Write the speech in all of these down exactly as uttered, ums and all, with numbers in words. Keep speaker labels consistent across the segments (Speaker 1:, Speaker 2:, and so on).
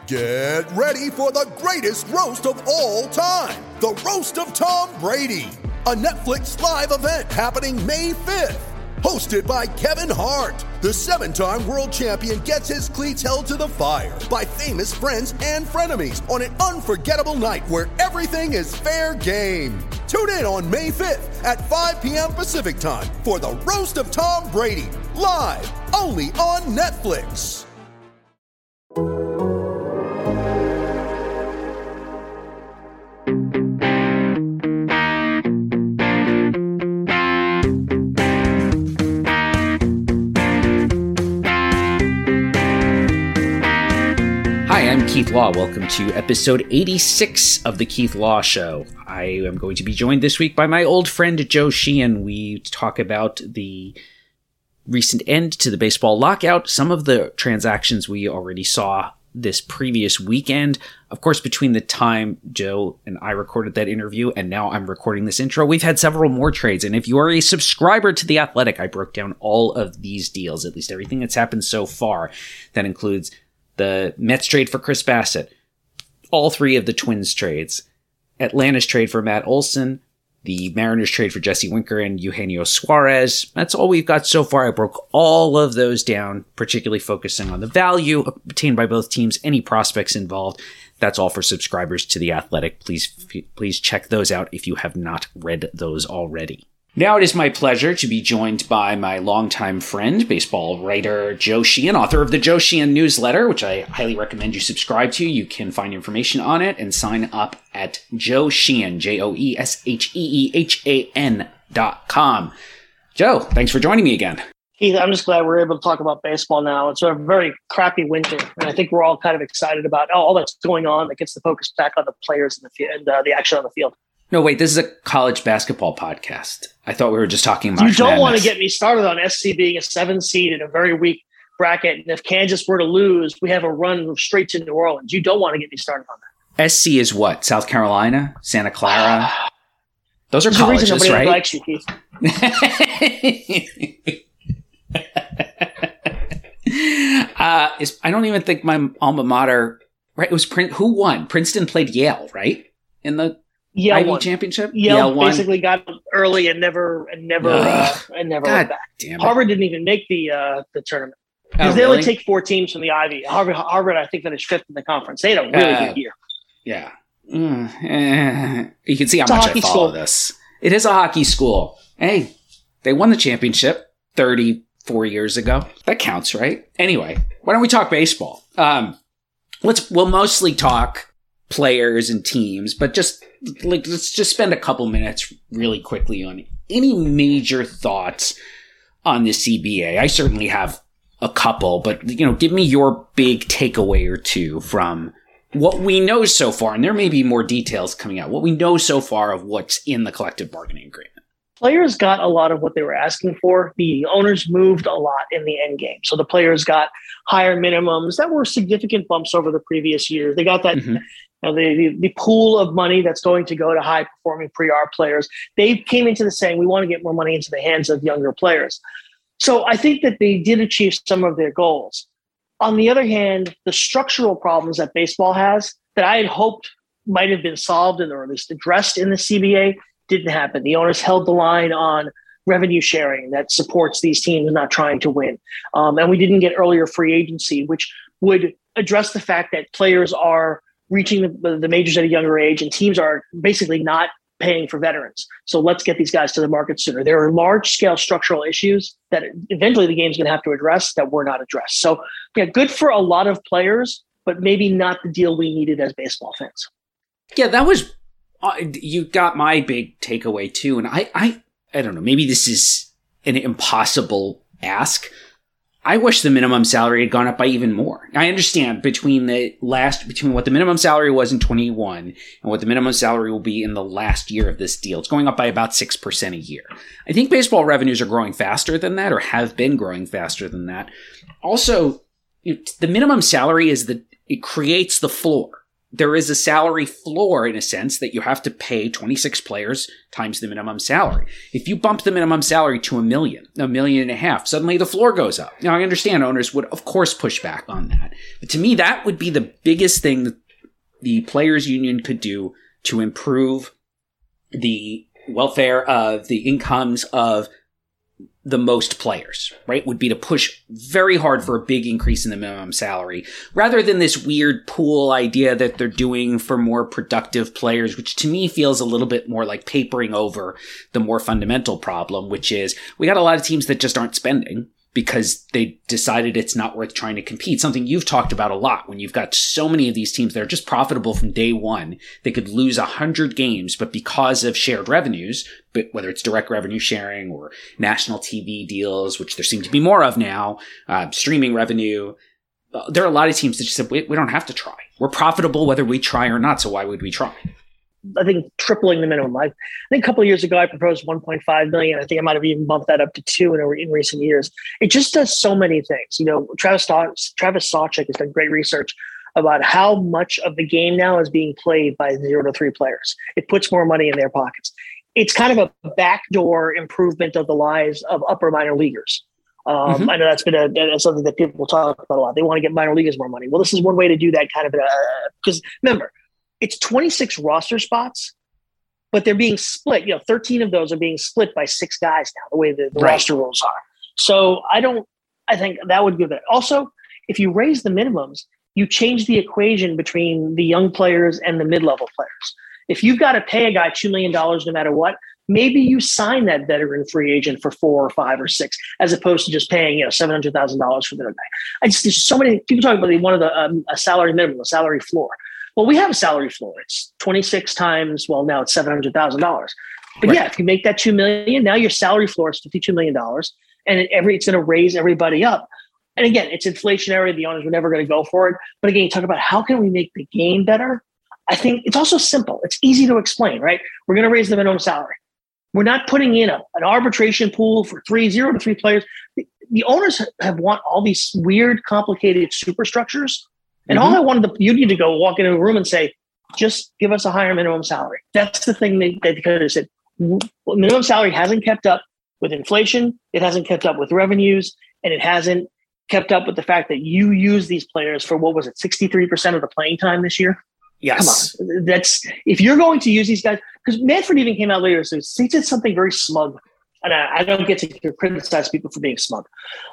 Speaker 1: Get ready for the greatest roast of all time, the Roast of Tom Brady, a Netflix live event happening May fifth. Hosted by Kevin Hart, the seven-time world champion gets his cleats held to the fire by famous friends and frenemies on an unforgettable night where everything is fair game. Tune in on May fifth at five p.m. Pacific time for the Roast of Tom Brady, live only on Netflix.
Speaker 2: Hi, I'm Keith Law. Welcome to episode eighty-six of The Keith Law Show. I am going to be joined this week by my old friend Joe Sheehan. We talk about the recent end to the baseball lockout, some of the transactions we already saw this previous weekend. Of course, between the time Joe and I recorded that interview and now I'm recording this intro, we've had several more trades. And if you are a subscriber to The Athletic, I broke down all of these deals, at least everything that's happened so far. That includes the Mets trade for Chris Bassett, all three of the Twins trades, Atlanta's trade for Matt Olson, the Mariners trade for Jesse Winker and Eugenio Suarez. That's all we've got so far. I broke all of those down, particularly focusing on the value obtained by both teams, any prospects involved. That's all for subscribers to The Athletic. Please, please check those out if you have not read those already. Now it is my pleasure to be joined by my longtime friend, baseball writer Joe Sheehan, author of the Joe Sheehan newsletter, which I highly recommend you subscribe to. You can find information on it and sign up at Joe Sheehan, J O E S H E E H A N dot com. Joe, thanks for joining me again.
Speaker 3: Keith, I'm just glad we're able to talk about baseball now. It's a very crappy winter, and I think we're all kind of excited about oh, all that's going on that gets the focus back on the players and the, field, and, uh, the action on the field.
Speaker 2: No, wait, this is a college basketball podcast. I thought we were just talking about
Speaker 3: You don't
Speaker 2: madness.
Speaker 3: want to get me started on S C being a seven seed in a very weak bracket. And if Kansas were to lose, we have a run straight to New Orleans. You don't want to get me started on that.
Speaker 2: S C is what? South Carolina? Santa Clara? Those are
Speaker 3: There's
Speaker 2: colleges,
Speaker 3: a reason nobody
Speaker 2: right?
Speaker 3: likes you, Keith.
Speaker 2: uh, is, I don't even think my alma mater, right? It was Prin- who won? Princeton played Yale, right? In the
Speaker 3: Yale
Speaker 2: Ivy
Speaker 3: won.
Speaker 2: championship?
Speaker 3: Yale,
Speaker 2: Yale won.
Speaker 3: basically got early and never and never uh, and never
Speaker 2: God
Speaker 3: went back.
Speaker 2: damn it.
Speaker 3: Harvard didn't even make the uh, the tournament because
Speaker 2: Oh,
Speaker 3: they
Speaker 2: really?
Speaker 3: only take four teams from the Ivy. Harvard, Harvard, I think finished fifth in the conference. They had a really
Speaker 2: Uh,
Speaker 3: good year.
Speaker 2: Yeah. Mm, eh. You can see how
Speaker 3: It's a
Speaker 2: much I
Speaker 3: hockey
Speaker 2: follow
Speaker 3: school.
Speaker 2: this. It is a hockey school. Hey, they won the championship thirty-four years ago. That counts, right? Anyway, why don't we talk baseball? Um, let's we'll mostly talk players and teams, but just like let's just spend a couple minutes really quickly on any major thoughts on the C B A. I certainly have a couple, but you know, give me your big takeaway or two from what we know so far, and there may be more details coming out. What we know so far of what's in the collective bargaining agreement.
Speaker 3: Players got a lot of what they were asking for. The owners moved a lot in the end game. So the players got higher minimums that were significant bumps over the previous years. They got that,
Speaker 2: Mm-hmm.
Speaker 3: you know, the, the, the pool of money that's going to go to high performing pre-R players. They came into the saying, we want to get more money into the hands of younger players. So I think that they did achieve some of their goals. On the other hand, the structural problems that baseball has that I had hoped might have been solved and or at least addressed in the C B A didn't happen. The owners held the line on revenue sharing that supports these teams not trying to win. Um, and we didn't get earlier free agency, which would address the fact that players are reaching the, the majors at a younger age and teams are basically not paying for veterans. So let's get these guys to the market sooner. There are large scale structural issues that eventually the game's going to have to address that were not addressed. So yeah, good for a lot of players, but maybe not the deal we needed as baseball fans.
Speaker 2: Yeah, that was uh, you got my big takeaway too, and I, I, I don't know. Maybe this is an impossible ask. I wish the minimum salary had gone up by even more. I understand between the last, between what the minimum salary was in twenty-one and what the minimum salary will be in the last year of this deal. It's going up by about six percent a year. I think baseball revenues are growing faster than that or have been growing faster than that. Also, you know, the minimum salary is the, it creates the floor. there is a salary floor in a sense that you have to pay twenty-six players times the minimum salary. If you bump the minimum salary to a million, a million and a half, suddenly the floor goes up. Now, I understand owners would, of course, push back on that. But to me, that would be the biggest thing that the players union could do to improve the welfare of the incomes of the most players, right? Would be to push very hard for a big increase in the minimum salary rather than this weird pool idea that they're doing for more productive players, which to me feels a little bit more like papering over the more fundamental problem, which is we got a lot of teams that just aren't spending because they decided it's not worth trying to compete. Something you've talked about a lot when you've got so many of these teams that are just profitable from day one. They could lose a hundred games, but because of shared revenues, but whether it's direct revenue sharing or national T V deals, which there seem to be more of now, uh, streaming revenue, uh, there are a lot of teams that just said, we, we don't have to try. We're profitable whether we try or not, so why would we try?
Speaker 3: I think tripling the minimum. I, I think a couple of years ago, I proposed one point five million. I think I might have even bumped that up to two in, in recent years. It just does so many things. You know, Travis Travis Sawchik has done great research about how much of the game now is being played by zero to three players. It puts more money in their pockets. It's kind of a backdoor improvement of the lives of upper minor leaguers. Um, mm-hmm. I know that's been a, that's something that people talk about a lot. They want to get minor leaguers more money. Well, this is one way to do that kind of, because uh, remember, it's twenty-six roster spots, but they're being split. You know, thirteen of those are being split by six guys now, the way the, the right. roster rules are. So I don't, I think that would give it. Also, if you raise the minimums, you change the equation between the young players and the mid-level players. If you've got to pay a guy two million dollars no matter what, maybe you sign that veteran free agent for four or five or six, as opposed to just paying, you know, seven hundred thousand dollars for the guy. I just, there's so many people talking about they wanted a, um, a salary minimum, a salary floor. Well, we have a salary floor. It's twenty-six times, well, now it's seven hundred thousand dollars. But right. yeah, if you make that two million dollars, now your salary floor is fifty-two million dollars, and it, every it's going to raise everybody up. And again, it's inflationary. The owners were never going to go for it. But again, you talk about how can we make the game better? I think it's also simple. It's easy to explain, right? We're going to raise the minimum salary. We're not putting in a, an arbitration pool for three, zero to three players. The, the owners have want all these weird, complicated superstructures. And mm-hmm. all I wanted the union to go walk into a room and say, just give us a higher minimum salary. That's the thing they, they could have said. Minimum salary hasn't kept up with inflation. It hasn't kept up with revenues. And it hasn't kept up with the fact that you use these players for, what was it, sixty-three percent of the playing time this year?
Speaker 2: Yes.
Speaker 3: Come on. That's, if you're going to use these guys, because Manfred even came out later, so he did something very smug. And I, I don't get to criticize people for being smug.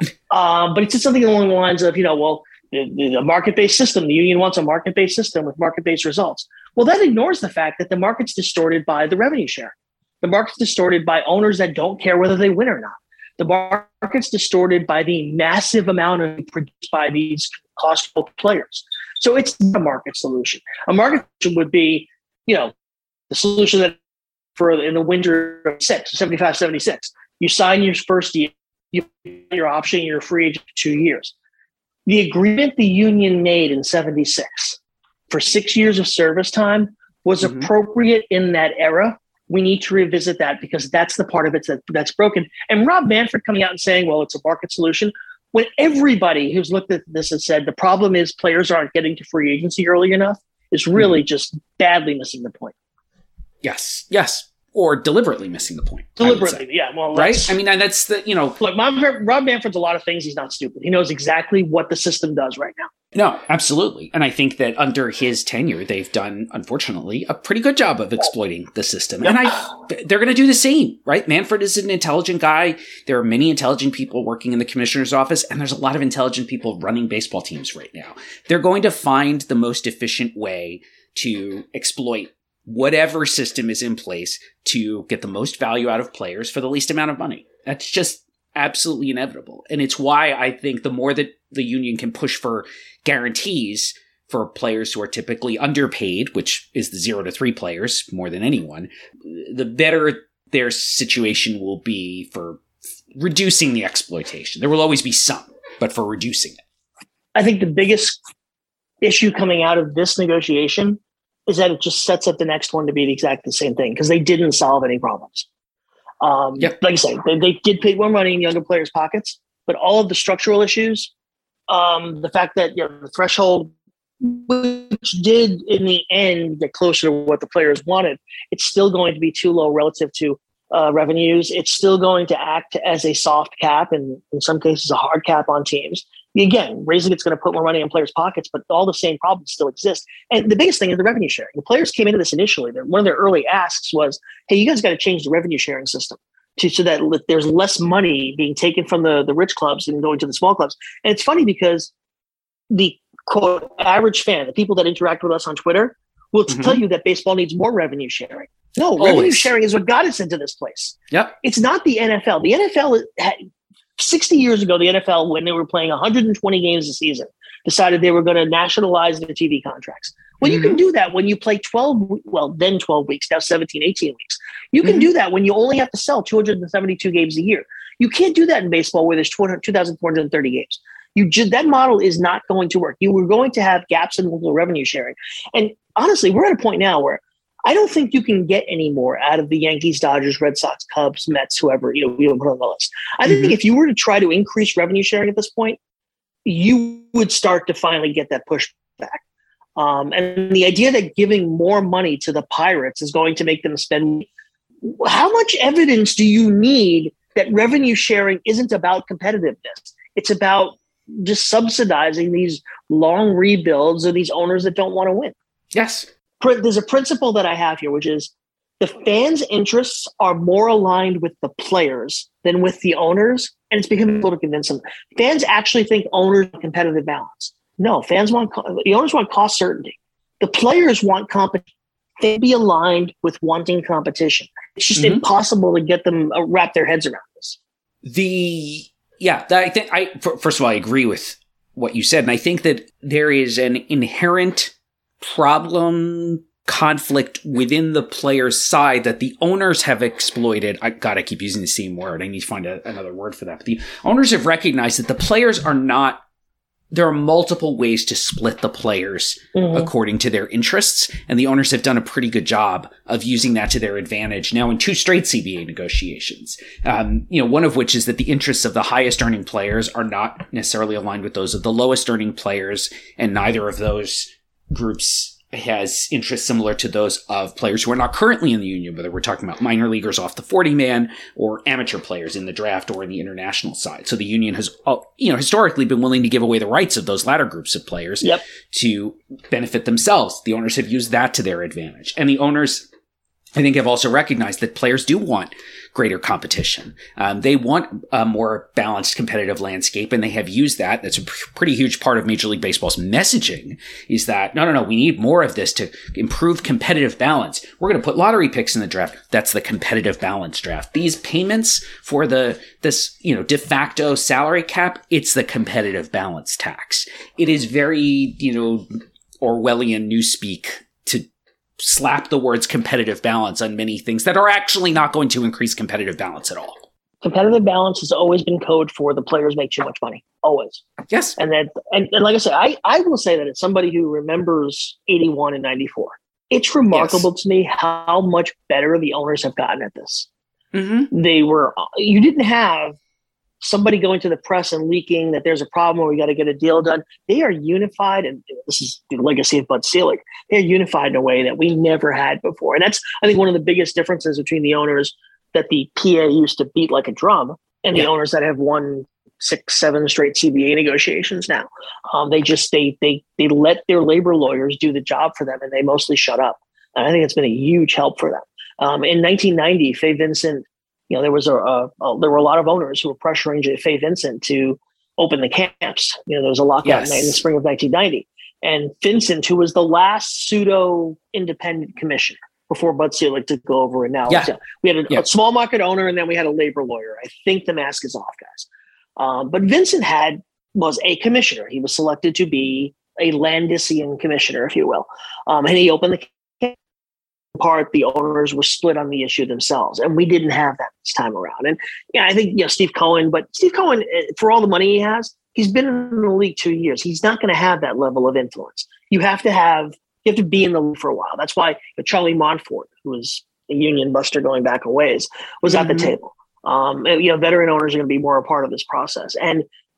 Speaker 3: um, but he said something along the lines of, you know, well, the, the market-based system, the union wants a market-based system with market-based results. Well, that ignores the fact that the market's distorted by the revenue share. The market's distorted by owners that don't care whether they win or not. The market's distorted by the massive amount of produced by these costful players. So it's not a market solution. A market solution would be, you know, the solution that for in the winter of six, seventy-five, seventy-six, you sign your first year, you your option, you're free agent for two years. The agreement the union made in seventy-six for six years of service time was mm-hmm. appropriate in that era. We need to revisit that because that's the part of it that, that's broken. And Rob Manfred coming out and saying, well, it's a market solution, when everybody who's looked at this and said the problem is players aren't getting to free agency early enough is really mm-hmm. just badly missing the point.
Speaker 2: Yes, yes. Or deliberately missing the point.
Speaker 3: Deliberately, yeah. Well,
Speaker 2: right? I mean, that's the, you know.
Speaker 3: Look, Rob Manfred's a lot of things. He's not stupid. He knows exactly what the system does right now.
Speaker 2: No, absolutely. And I think that under his tenure, they've done, unfortunately, a pretty good job of exploiting the system. And I, they're going to do the same, right? Manfred is an intelligent guy. There are many intelligent people working in the commissioner's office, and there's a lot of intelligent people running baseball teams right now. They're going to find the most efficient way to exploit whatever system is in place to get the most value out of players for the least amount of money. That's just absolutely inevitable. And it's why I think the more that the union can push for guarantees for players who are typically underpaid, which is the zero to three players more than anyone, the better their situation will be for reducing the exploitation. There will always be some, but for reducing it.
Speaker 3: I think the biggest issue coming out of this negotiation is that it just sets up the next one to be exactly the same thing because they didn't solve any problems. Um, yep. Like I say, they, they did pay more money in younger players' pockets, but all of the structural issues, um, the fact that you know, the threshold which did in the end get closer to what the players wanted, it's still going to be too low relative to uh, revenues. It's still going to act as a soft cap and in some cases a hard cap on teams. Again, raising it's going to put more money in players' pockets, but all the same problems still exist. And the biggest thing is the revenue sharing. The players came into this initially. One of their early asks was, hey, you guys got to change the revenue sharing system to, so that there's less money being taken from the, the rich clubs and going to the small clubs. And it's funny because the quote average fan, the people that interact with us on Twitter, will mm-hmm. tell you that baseball needs more revenue sharing. No, Always. Revenue sharing is what got us into this place.
Speaker 2: Yep.
Speaker 3: It's not the N F L. The N F L had, sixty years ago, the N F L, when they were playing one hundred twenty games a season, decided they were going to nationalize their T V contracts. Well, mm-hmm. you can do that when you play twelve, well, then twelve weeks, now seventeen, eighteen weeks. You can mm-hmm. do that when you only have to sell two hundred seventy-two games a year. You can't do that in baseball where there's two thousand four hundred thirty games. You just, that model is not going to work. You were going to have gaps in local revenue sharing. And honestly, we're at a point now where I don't think you can get any more out of the Yankees, Dodgers, Red Sox, Cubs, Mets, whoever, you know, we don't put on the list. I mm-hmm. think if you were to try to increase revenue sharing at this point, you would start to finally get that pushback. Um, and the idea that giving more money to the Pirates is going to make them spend, how much evidence do you need that revenue sharing isn't about competitiveness? It's about just subsidizing these long rebuilds of these owners that don't want to win.
Speaker 2: Yes.
Speaker 3: There's a principle that I have here, which is the fans' interests are more aligned with the players than with the owners, and it's becoming difficult to convince them. Fans actually think owners want competitive balance. No, fans want the owners want cost certainty. The players want competition. They be aligned with wanting competition. It's just mm-hmm. impossible to get them uh, wrap their heads around this.
Speaker 2: The yeah, that, I think I first of all I agree with what you said, and I think that there is an inherent problem conflict within the player's side that the owners have exploited. I God, I keep using the same word. I need to find a, another word for that. But the owners have recognized that the players are not, there are multiple ways to split the players mm-hmm. according to their interests. And the owners have done a pretty good job of using that to their advantage now in two straight C B A negotiations. Um, you know, one of which is that the interests of the highest earning players are not necessarily aligned with those of the lowest earning players. And neither of those groups has interests similar to those of players who are not currently in the union, whether we're talking about minor leaguers off the forty man or amateur players in the draft or in the international side. So the union has, you know, historically been willing to give away the rights of those latter groups of players
Speaker 3: yep.
Speaker 2: to benefit themselves. The owners have used that to their advantage. And the owners, I think, have also recognized that players do want greater competition. Um, they want a more balanced competitive landscape, and they have used that. That's a pr- pretty huge part of Major League Baseball's messaging is that, no, no, no, we need more of this to improve competitive balance. We're going to put lottery picks in the draft. That's the competitive balance draft. These payments for the, this, you know, de facto salary cap, it's the competitive balance tax. It is very, you know, Orwellian newspeak to slap the words competitive balance on many things that are actually not going to increase competitive balance at all.
Speaker 3: Competitive balance has always been code for the players make too much money. Always.
Speaker 2: Yes.
Speaker 3: And that, and, and like I said, I, I will say that as somebody who remembers eighty-one and ninety-four, it's remarkable yes. to me how much better the owners have gotten at this. Mm-hmm. They were, you didn't have somebody going to the press and leaking that there's a problem or we got to get a deal done. They are unified, and this is the legacy of Bud Selig. They're unified in a way that we never had before. And that's, I think, one of the biggest differences between the owners that the P A used to beat like a drum and yeah. the owners that have won six, seven straight C B A negotiations now. Um, they just, they, they, they let their labor lawyers do the job for them, and they mostly shut up. And I think it's been a huge help for them. Um, in nineteen ninety, Fay Vincent, you know, there was a, a, a there were a lot of owners who were pressuring Fay Vincent to open the camps. You know, there was a lockout yes. in the spring of nineteen ninety, and Vincent, who was the last pseudo independent commissioner before Bud Selig took over, and now
Speaker 2: yeah.
Speaker 3: uh, we had a,
Speaker 2: yeah.
Speaker 3: a small market owner, and then we had a labor lawyer. I think the mask is off, guys. Um, but Vincent had was a commissioner. He was selected to be a Landisian commissioner, if you will, um, and he opened the part. The owners were split on the issue themselves, and we didn't have that this time around. And yeah, I think, you know, Steve Cohen, but Steve Cohen, for all the money he has, he's been in the league two years. He's not going to have that level of influence. You have to have, you have to be in the league for a while. That's why Charlie Montfort, who was a union buster going back a ways, was mm-hmm. at the table. Um, and, you know, veteran owners are going to be more a part of this process. And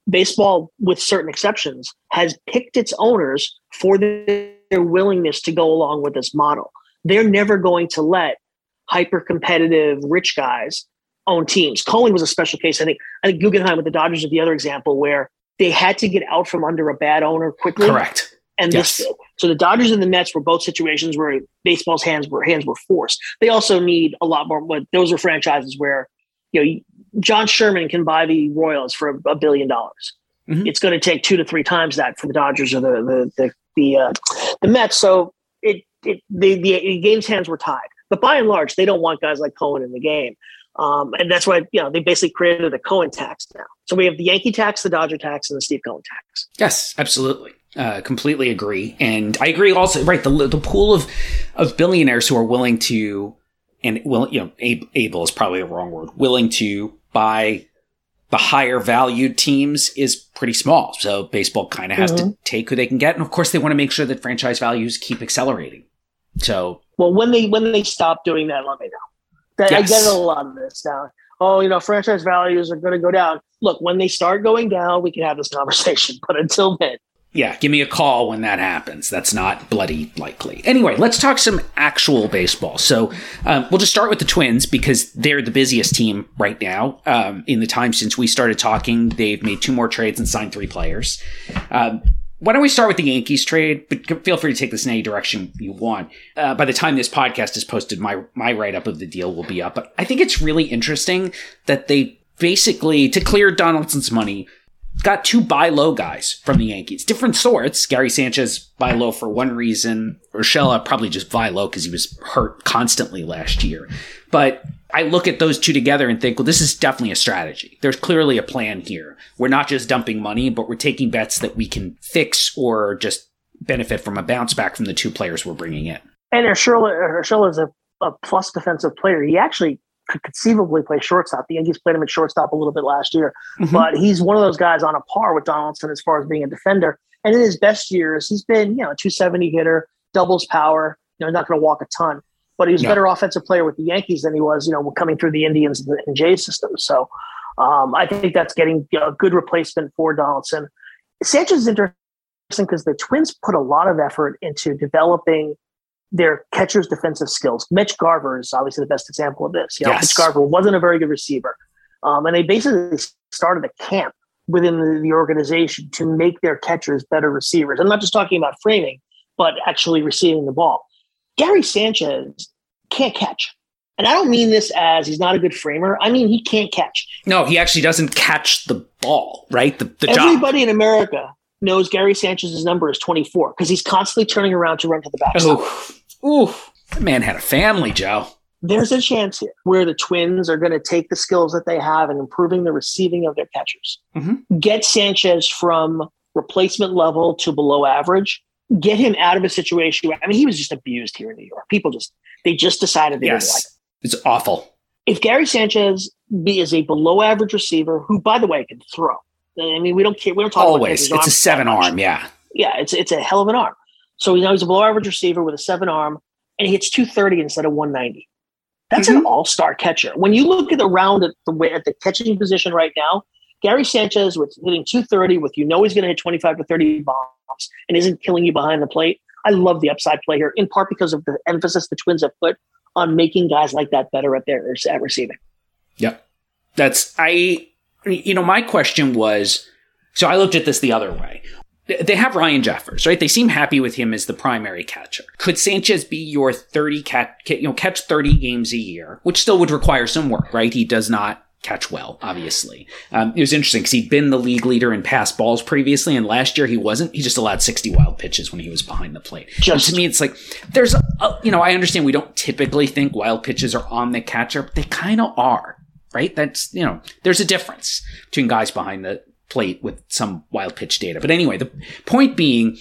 Speaker 3: baseball, with certain exceptions, has picked its owners for their willingness to go along with this model. They're never going to let hyper-competitive rich guys own teams. Cohen was a special case. I think I think Guggenheim with the Dodgers is the other example where they had to get out from under a bad owner quickly.
Speaker 2: Correct.
Speaker 3: And
Speaker 2: yes.
Speaker 3: this, so the Dodgers and the Mets were both situations where baseball's hands were hands were forced. They also need a lot more. But those are franchises where, you know, John Sherman can buy the Royals for a billion dollars. Mm-hmm. It's going to take two to three times that for the Dodgers or the the the the, uh, the Mets. So it it the, the game's hands were tied. But by and large, they don't want guys like Cohen in the game. Um, and that's why, you know, they basically created a Cohen tax now. So we have the Yankee tax, the Dodger tax, and the Steve Cohen tax.
Speaker 2: Yes, absolutely. Uh, completely agree. And I agree also, right, the the pool of, of billionaires who are willing to, and will, you know, able is probably the wrong word, willing to buy the higher valued teams is pretty small. So baseball kind of has mm-hmm. to take who they can get. And of course, they want to make sure that franchise values keep accelerating. So,
Speaker 3: well, when they when they stop doing that, let me know. That, yes. I get a lot of this now. Oh, you know, franchise values are going to go down. Look, when they start going down, we can have this conversation. But until then,
Speaker 2: yeah, give me a call when that happens. That's not bloody likely. Anyway, let's talk some actual baseball. So um, we'll just start with the Twins because they're the busiest team right now. Um, in the time since we started talking, they've made two more trades and signed three players. Um, Why don't we start with the Yankees trade? But feel free to take this in any direction you want. Uh, by the time this podcast is posted, my my write-up of the deal will be up. But I think it's really interesting that they basically, to clear Donaldson's money, got two buy low guys from the Yankees. Different sorts. Gary Sanchez buy low for one reason. Urshela probably just buy low because he was hurt constantly last year. But I look at those two together and think, well, this is definitely a strategy. There's clearly a plan here. We're not just dumping money, but we're taking bets that we can fix or just benefit from a bounce back from the two players we're bringing in.
Speaker 3: And Urshela, Urshela is a, a plus defensive player. He actually could conceivably play shortstop. The Yankees played him at shortstop a little bit last year, mm-hmm. but he's one of those guys on a par with Donaldson as far as being a defender. And in his best years, he's been, you know, a two seventy hitter, doubles power, you know, not going to walk a ton. But he was a no. better offensive player with the Yankees than he was, you know, coming through the Indians and Jays system. So um, I think that's getting you know, a good replacement for Donaldson. Sanchez is interesting because the Twins put a lot of effort into developing their catcher's defensive skills. Mitch Garver is obviously the best example of this. You know, yes. Mitch Garver wasn't a very good receiver. Um, and they basically started a camp within the, the organization to make their catchers better receivers. I'm not just talking about framing, but actually receiving the ball. Gary Sanchez can't catch. And I don't mean this as he's not a good framer. I mean, he can't catch.
Speaker 2: No, he actually doesn't catch the ball, right? The, the
Speaker 3: Everybody
Speaker 2: job.
Speaker 3: in America knows Gary Sanchez's number is twenty-four because he's constantly turning around to run to the backside.
Speaker 2: Ooh, ooh, that man had a family, Joe.
Speaker 3: There's a chance here where the Twins are going to take the skills that they have and improving the receiving of their catchers. Mm-hmm. Get Sanchez from replacement level to below average. Get him out of a situation where, I mean, he was just abused here in New York. People just, they just decided they
Speaker 2: yes.
Speaker 3: didn't like him.
Speaker 2: It's awful.
Speaker 3: If Gary Sanchez be is a below average receiver, who, by the way, can throw. I mean, we don't care. We don't talk
Speaker 2: Always.
Speaker 3: about
Speaker 2: It's a seven arm. Yeah.
Speaker 3: Yeah. It's, it's a hell of an arm. So you know, he's a below average receiver with a seven arm and he hits two thirty instead of one ninety. That's mm-hmm. an all-star catcher. When you look at the round at the way at the catching position right now, Gary Sanchez with hitting two thirty with, you know, he's going to hit twenty-five to thirty bombs and isn't killing you behind the plate. I love the upside play here, in part because of the emphasis the Twins have put on making guys like that better at their at receiving.
Speaker 2: Yep. That's, I, you know, my question was, so I looked at this the other way. They have Ryan Jeffers, right? They seem happy with him as the primary catcher. Could Sanchez be your thirty catch, you know, catch thirty games a year, which still would require some work, right? He does not catch well, obviously. Um, it was interesting because he'd been the league leader in pass balls previously, and last year he wasn't. He just allowed sixty wild pitches when he was behind the plate. Just to me, it's like there's, a, a, you know, I understand we don't typically think wild pitches are on the catcher, but they kind of are, right? That's, you know, there's a difference between guys behind the plate with some wild pitch data. But anyway, the point being,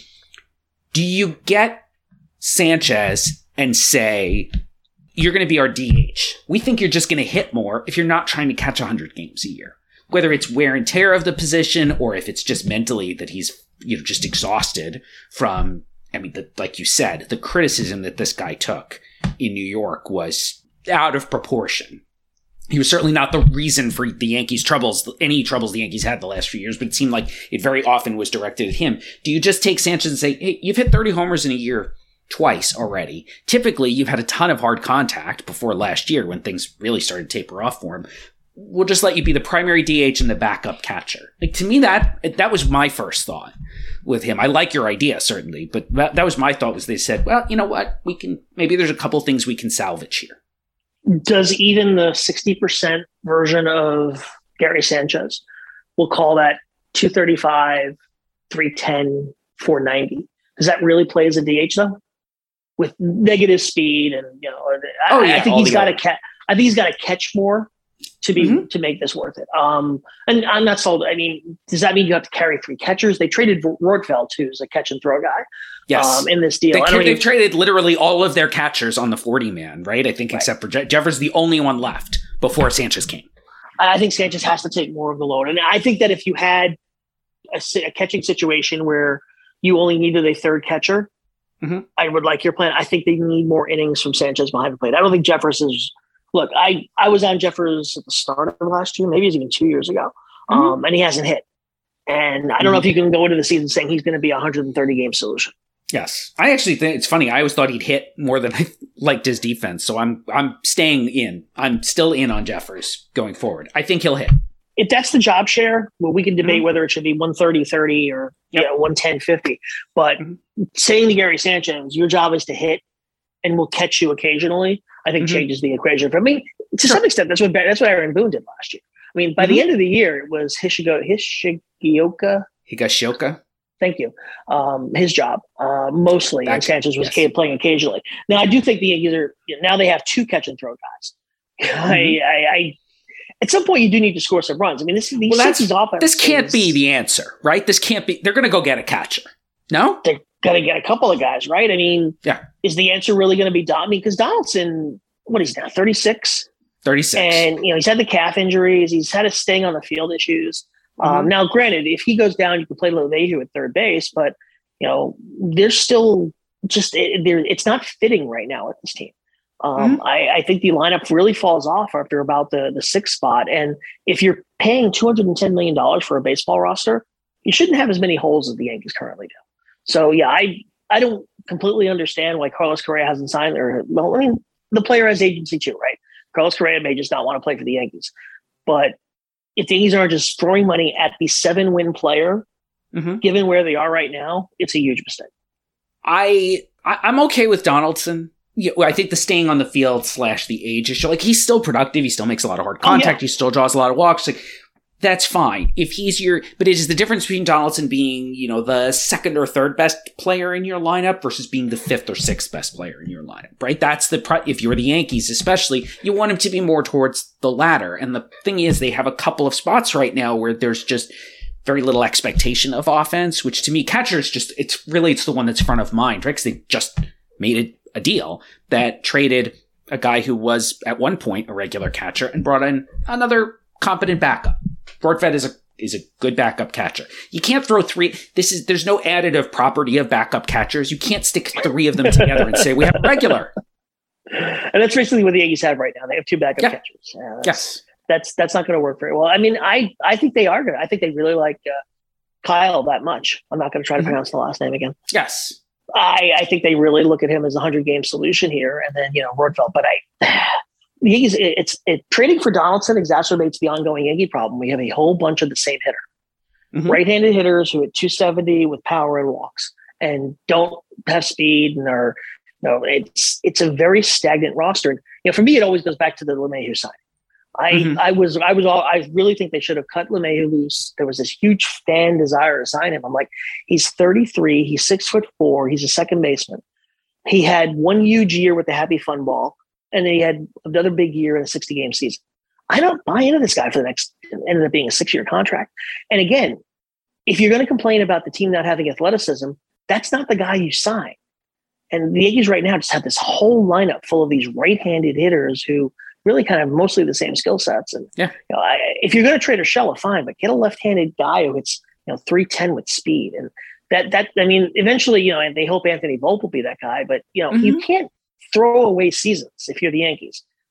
Speaker 2: do you get Sanchez and say, you're going to be our D H? We think you're just going to hit more if you're not trying to catch one hundred games a year. Whether it's wear and tear of the position or if it's just mentally that he's, you know, just exhausted from, I mean, the, like you said, the criticism that this guy took in New York was out of proportion. He was certainly not the reason for the Yankees' troubles, any troubles the Yankees had the last few years, but it seemed like it very often was directed at him. Do you just take Sanchez and say, hey, you've hit thirty homers in a year twice already. Typically, you've had a ton of hard contact before last year when things really started to taper off for him. We'll just let you be the primary D H and the backup catcher. Like, to me, that that was my first thought with him. I like your idea, certainly, but that, that was my thought was they said, well, you know what? We can, maybe there's a couple things we can salvage here.
Speaker 3: Does even the sixty percent version of Gary Sanchez, we'll call that two thirty-five, three ten, four ninety. Does that really play as a D H though? With negative speed and, you know,
Speaker 2: oh,
Speaker 3: I,
Speaker 2: yeah,
Speaker 3: I think he's got to catch. I think he's got to catch more to be mm-hmm. to make this worth it. Um, and I'm not sold. I mean, does that mean you have to carry three catchers? They traded Rortfeld too as a catch and throw guy.
Speaker 2: Yes,
Speaker 3: um, in this deal,
Speaker 2: they,
Speaker 3: I don't
Speaker 2: they've
Speaker 3: even,
Speaker 2: traded literally all of their catchers on the forty man, right? I think right. except for Je- Jeffers, the only one left before Sanchez came.
Speaker 3: I think Sanchez has to take more of the load, and I think that if you had a, a catching situation where you only needed a third catcher, mm-hmm. I would like your plan. I think they need more innings from Sanchez behind the plate. I don't think Jeffers is. Look, I, I was on Jeffers at the start of last year, maybe it was even two years ago, mm-hmm. um, and he hasn't hit. And I don't mm-hmm. know if you can go into the season saying he's going to be a one hundred thirty game solution.
Speaker 2: Yes, I actually think it's funny. I always thought he'd hit more than I liked his defense, so I'm I'm staying in. I'm still in on Jeffers going forward. I think he'll hit.
Speaker 3: If that's the job share, well, we can debate mm-hmm. whether it should be one thirty thirty or yep. you know, one ten fifty. But mm-hmm. saying to Gary Sanchez, your job is to hit, and we'll catch you occasionally, I think mm-hmm. changes the equation for me. To sure. some extent, that's what that's what Aaron Boone did last year. I mean, by mm-hmm. the end of the year, it was Hishigo, Hishigioka.
Speaker 2: Higashioka.
Speaker 3: Thank you. Um, his job, uh, mostly, Back, and Sanchez was yes. playing occasionally. Now, I do think the Yankees are, now they have two catch and throw guys. Mm-hmm. I, I, I, at some point, you do need to score some runs. I mean, this, these
Speaker 2: well,
Speaker 3: Yankees offense.
Speaker 2: This can't
Speaker 3: is,
Speaker 2: be the answer, right? This can't be, they're going to go get a catcher. No?
Speaker 3: They're going to get a couple of guys, right? I mean,
Speaker 2: yeah.
Speaker 3: is the answer really going to be Don? I mean, because Donaldson, what is he now, thirty-six?
Speaker 2: thirty-six.
Speaker 3: And, you know, he's had the calf injuries. He's had a staying on the field issues. Mm-hmm. Um, now, granted, if he goes down, you can play LeMahieu at third base, but, you know, they're still just, it, it's not fitting right now with this team. Um, mm-hmm. I, I think the lineup really falls off after about the, the sixth spot. And if you're paying two hundred ten million dollars for a baseball roster, you shouldn't have as many holes as the Yankees currently do. So, yeah, I, I don't completely understand why Carlos Correa hasn't signed there. Well, I mean, the player has agency too, right? Carlos Correa may just not want to play for the Yankees. But if the Yankees aren't just throwing money at the seven-win player, mm-hmm. given where they are right now, it's a huge mistake.
Speaker 2: I, I I'm okay with Donaldson. Yeah, I think the staying on the field slash the age issue, like he's still productive. He still makes a lot of hard contact. Oh, yeah. He still draws a lot of walks. Like that's fine if he's your. But it is the difference between Donaldson being, you know, the second or third best player in your lineup versus being the fifth or sixth best player in your lineup, right? That's the pri- if you're the Yankees, especially, you want him to be more towards the latter. And the thing is, they have a couple of spots right now where there's just very little expectation of offense, which to me, catcher is just it's really it's the one that's front of mind, right? Because they just made it. A deal that traded a guy who was at one point a regular catcher and brought in another competent backup. Rortvedt is a is a good backup catcher. You can't throw three. This is there's no additive property of backup catchers. You can't stick three of them together and say we have a regular.
Speaker 3: And that's basically what the Yankees have right now. They have two backup yeah. catchers. Uh, that's,
Speaker 2: yes,
Speaker 3: that's that's not going to work very well. I mean, I I think they are going. I think they really like uh, Kyle that much. I'm not going to try to mm-hmm. pronounce the last name again.
Speaker 2: Yes.
Speaker 3: I, I think they really look at him as a hundred game solution here, and then you know Rortvedt. But I, the Yankees, it, it's it trading for Donaldson exacerbates the ongoing Yankee problem. We have a whole bunch of the same hitter, mm-hmm. right-handed hitters who hit two seventy with power and walks, and don't have speed, and are you know it's it's a very stagnant roster. And, you know, for me, it always goes back to the LeMahieu signing. I mm-hmm. I was I was all I really think they should have cut LeMahieu loose. There was this huge fan desire to sign him. I'm like, he's thirty-three, he's six foot four, he's a second baseman. He had one huge year with the Happy Fun Ball, and then he had another big year in a sixty game season. I don't buy into this guy for the next. It ended up being a six year contract. And again, if you're going to complain about the team not having athleticism, that's not the guy you sign. And the Yankees right now just have this whole lineup full of these right-handed hitters who really kind of mostly the same skill sets. And
Speaker 2: yeah.
Speaker 3: you know, I, if you're going to trade Urshela, fine, but get a left-handed guy who hits, you know, three ten with speed. And that, that, I mean, eventually, you know, and they hope Anthony Volpe will be that guy, but you know, mm-hmm. you can't throw away seasons if you're the Yankees.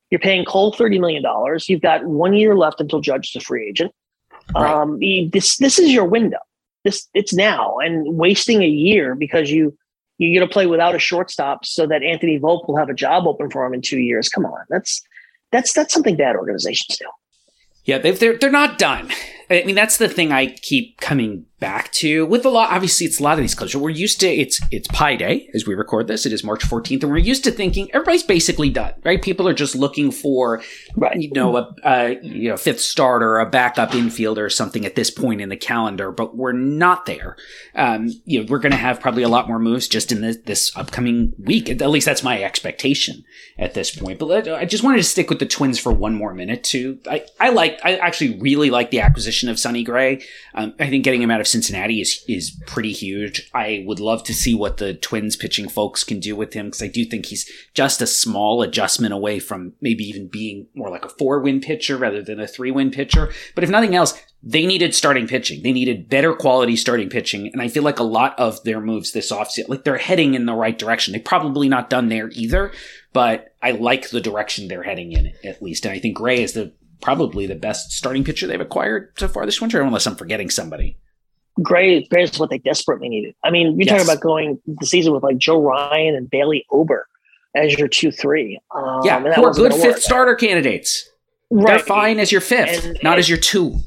Speaker 3: You're paying Cole thirty million dollars. You've got one year left until Judge is a free agent.
Speaker 2: Right.
Speaker 3: Um, this this is your window. This it's now, and wasting a year because you you're going to play without a shortstop so that Anthony Volpe will have a job open for him in two years. Come on, that's that's that's something bad organizations do.
Speaker 2: Yeah, they've, they're they're not done. I mean, that's the thing I keep coming back to with a lot. Obviously, it's a lot of these clubs. We're used to it's it's Pi Day as we record this. It is March fourteenth, and we're used to thinking everybody's basically done, right? People are just looking for,
Speaker 3: right.
Speaker 2: you know, a, a you know fifth starter, a backup infielder, or something at this point in the calendar. But we're not there. Um, you know, we're going to have probably a lot more moves just in this, this upcoming week. At least that's my expectation at this point. But I just wanted to stick with the Twins for one more minute too. I I like I actually really like the acquisition of Sonny Gray. Um, I think getting him out of Cincinnati is is pretty huge. I would love to see what the Twins pitching folks can do with him, because I do think he's just a small adjustment away from maybe even being more like a four-win pitcher rather than a three-win pitcher. But if nothing else, they needed starting pitching. They needed better quality starting pitching, and I feel like a lot of their moves this offseason, like they're heading in the right direction. They're probably not done there either, but I like the direction they're heading in at least. And I think Gray is the probably the best starting pitcher they've acquired so far this winter, unless I'm forgetting somebody.
Speaker 3: Gray, Gray is what they desperately needed. I mean, you're
Speaker 2: Yes.
Speaker 3: talking about going the season with like Joe Ryan and Bailey Ober as your two three. Um,
Speaker 2: Yeah,
Speaker 3: and that
Speaker 2: who are
Speaker 3: wasn't
Speaker 2: good
Speaker 3: gonna
Speaker 2: fifth
Speaker 3: work.
Speaker 2: starter candidates.
Speaker 3: Right.
Speaker 2: They're fine as your fifth,
Speaker 3: And-
Speaker 2: not
Speaker 3: and-
Speaker 2: as your two.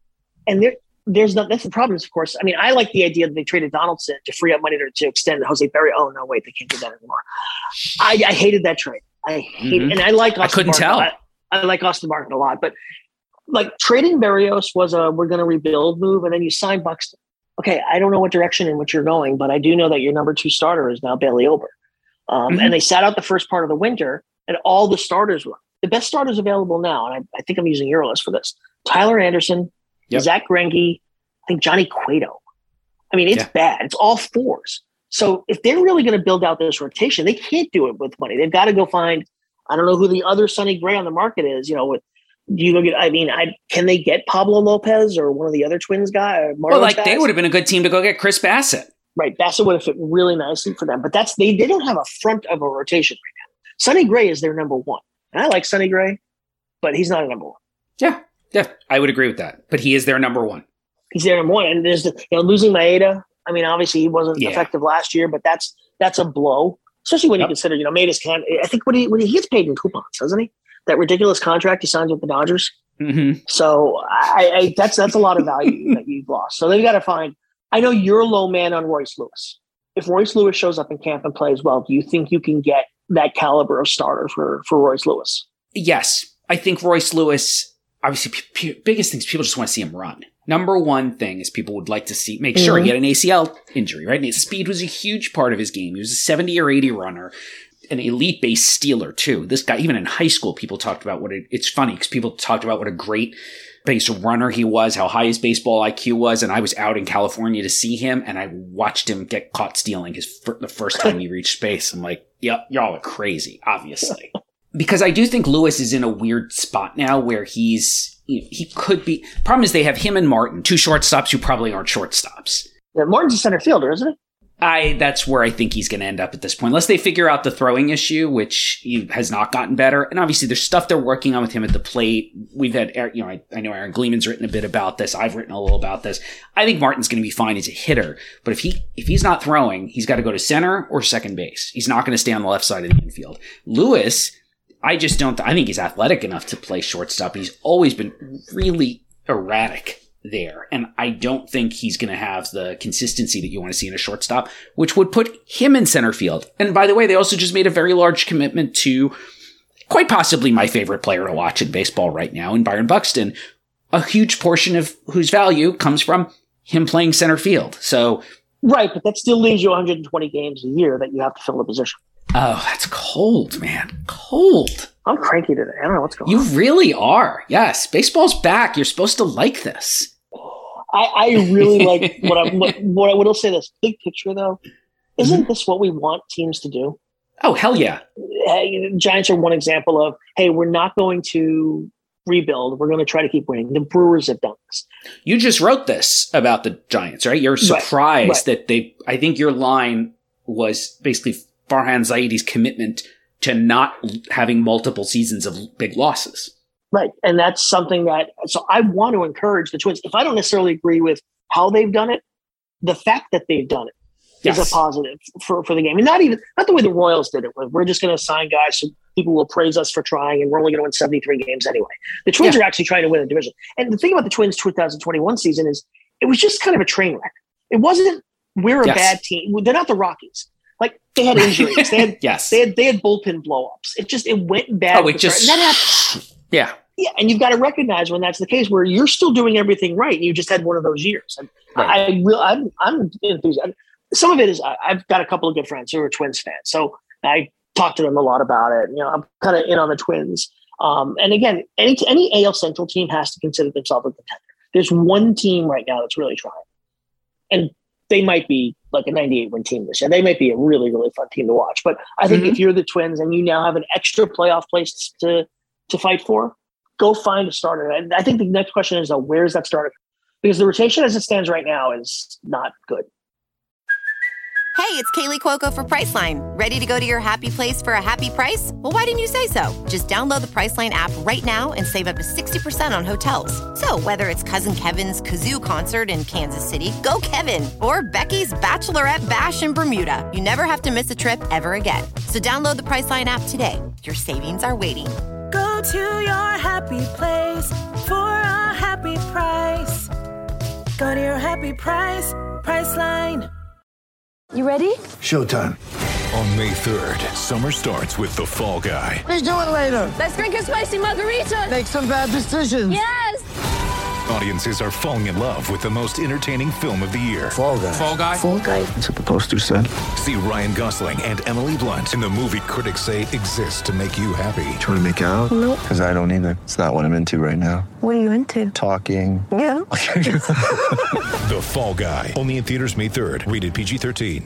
Speaker 3: And there, there's not. That's the problem. Is of course. I mean, I like the idea that they traded Donaldson to free up money to, to extend Jose Berry. Oh no, wait, they can't do that anymore. I, I hated that trade. I hate,
Speaker 2: Mhm.
Speaker 3: and I like. Austin
Speaker 2: I couldn't
Speaker 3: Martin.
Speaker 2: tell.
Speaker 3: I, I like Austin Martin a lot, but like trading Berrios was a we're going to rebuild move, and then you sign Buxton. Okay, I don't know what direction in which you're going, but I do know that your number two starter is now Bailey Ober. Um,
Speaker 2: Mhm.
Speaker 3: And they sat out the first part of the winter, and all the starters were the best starters available now. And I, I think I'm using Eurolist for this: Tyler Anderson,
Speaker 2: Yep.
Speaker 3: Zach Greinke, I think Johnny Cueto. I mean, it's
Speaker 2: Yeah.
Speaker 3: bad. It's all fours. So if they're really going to build out this rotation, they can't do it with money. They've got to go find. I don't know who the other Sonny Gray on the market is. You know, with you look at. I mean, I can they get Pablo Lopez or one of the other Twins guy? Or
Speaker 2: Well, like
Speaker 3: guys?
Speaker 2: they would have been a good team to go get Chris Bassett.
Speaker 3: Right, Bassett would have fit really nicely for them. But that's they they don't have a front of a rotation right now. Sonny Gray is their number one, and I like Sonny Gray, but he's not a number one.
Speaker 2: Yeah, yeah, I would agree with that. But he is their number one.
Speaker 3: He's their number one, and there's the you know losing Maeda. I mean, obviously he wasn't
Speaker 2: Yeah.
Speaker 3: effective last year, but that's that's a blow, especially when
Speaker 2: Yep.
Speaker 3: you consider you know Maeda's can. I think when he when he gets paid in coupons, doesn't he? That ridiculous contract he signs with the Dodgers.
Speaker 2: Mm-hmm.
Speaker 3: So I, I that's that's a lot of value that you've lost. So they've got to find. I know you're low man on Royce Lewis. If Royce Lewis shows up in camp and plays well, do you think you can get that caliber of starter for for Royce Lewis?
Speaker 2: Yes, I think Royce Lewis. Obviously, p- p- biggest things people just want to see him run. Number one thing is people would like to see make sure
Speaker 3: Mhm.
Speaker 2: he had an A C L injury, right? And his speed was a huge part of his game. He was a seventy or eighty runner, an elite base stealer too. This guy, even in high school, people talked about what it, it's funny because people talked about what a great base runner he was, how high his baseball I Q was. And I was out in California to see him and I watched him get caught stealing his fir- the first time he reached base. I'm like, yep, y'all are crazy, obviously. Because I do think Lewis is in a weird spot now where he's, he could be, problem is they have him and Martin, two shortstops who probably aren't shortstops.
Speaker 3: Yeah, Martin's a center fielder, isn't he?
Speaker 2: I, that's where I think he's going to end up at this point, unless they figure out the throwing issue, which he has not gotten better. And obviously there's stuff they're working on with him at the plate. We've had, you know, I, I know Aaron Gleeman's written a bit about this. I've written a little about this. I think Martin's going to be fine as a hitter, but if he, if he's not throwing, he's got to go to center or second base. He's not going to stay on the left side of the infield. Lewis, I just don't, I think he's athletic enough to play shortstop. He's always been really erratic there. And I don't think he's going to have the consistency that you want to see in a shortstop, which would put him in center field. And by the way, they also just made a very large commitment to quite possibly my favorite player to watch in baseball right now, in Byron Buxton, a huge portion of whose value comes from him playing center field. So,
Speaker 3: Right, but that still leaves you one hundred twenty games a year that you have to fill the position.
Speaker 2: oh, that's cold, man. Cold.
Speaker 3: I'm cranky today. I don't know what's going
Speaker 2: You
Speaker 3: on.
Speaker 2: really are. Yes. Baseball's back. You're supposed to like this.
Speaker 3: I, I really like what I what, what I will say this big picture though. Isn't this what we want teams to do?
Speaker 2: Oh, hell yeah.
Speaker 3: Hey, Giants are one example of, hey, we're not going to rebuild. We're going to try to keep winning. The Brewers have done this.
Speaker 2: You just wrote this about the Giants, right? You're surprised
Speaker 3: right.
Speaker 2: that they, I think your line was basically Farhan Zaidi's commitment to not having multiple seasons of big losses.
Speaker 3: Right. And that's something that, so I want to encourage the Twins. If I don't necessarily agree with how they've done it, the fact that they've done it yes. is a positive for, for the game. And not even, not the way the Royals did it. We're just going to sign guys so people will praise us for trying, and we're only going to win seventy-three games anyway. The Twins yeah. are actually trying to win a division. And the thing about the Twins two thousand twenty-one season is it was just kind of a train wreck. It wasn't, we're a yes. bad team. They're not the Rockies. Like, they had injuries. They had,
Speaker 2: yes.
Speaker 3: they had, they had bullpen blow-ups. It just, it went bad.
Speaker 2: Oh, it just,
Speaker 3: that happened.
Speaker 2: Yeah.
Speaker 3: Yeah. And you've got to recognize when that's the case, where you're still doing everything right. And you just had one of those years. And right. I will, I'm, I'm enthusiastic. Some of it is, I, I've got a couple of good friends who are Twins fans. So I talk to them a lot about it. You know, I'm kind of in on the Twins. Um, and again, any, any A L Central team has to consider themselves a contender. There's one team right now that's really trying. And they might be like a ninety-eight win team this year. They might be a really, really fun team to watch. But I think mm-hmm. if you're the Twins and you now have an extra playoff place to to fight for, go find a starter. And I think the next question is, uh, where's that starter? Because the rotation as it stands right now is not good.
Speaker 4: Hey, it's Kaylee Cuoco for Priceline. Ready to go to your happy place for a happy price? Well, why didn't you say so? Just download the Priceline app right now and save up to sixty percent on hotels. So whether it's Cousin Kevin's Kazoo Concert in Kansas City, go Kevin, or Becky's Bachelorette Bash in Bermuda, you never have to miss a trip ever again. So download the Priceline app today. Your savings are waiting.
Speaker 5: Go to your happy place for a happy price. Go to your happy price, Priceline.
Speaker 6: You ready?
Speaker 7: Showtime. On May third, summer starts with The Fall Guy.
Speaker 6: Let's do it later.
Speaker 8: Let's drink a spicy margarita.
Speaker 6: Make some bad decisions.
Speaker 8: Yes.
Speaker 7: Audiences are falling in love with the most entertaining film of the year.
Speaker 6: Fall Guy.
Speaker 7: Fall Guy?
Speaker 6: Fall Guy.
Speaker 7: That's what the poster said. See Ryan Gosling and Emily Blunt in the movie critics say exists to make you happy.
Speaker 9: Trying to make it out?
Speaker 6: Nope.
Speaker 9: Because I don't either. It's not what I'm into right now.
Speaker 6: What are you into?
Speaker 9: Talking.
Speaker 6: Yeah.
Speaker 7: The Fall Guy. Only in theaters May third. Rated P G thirteen.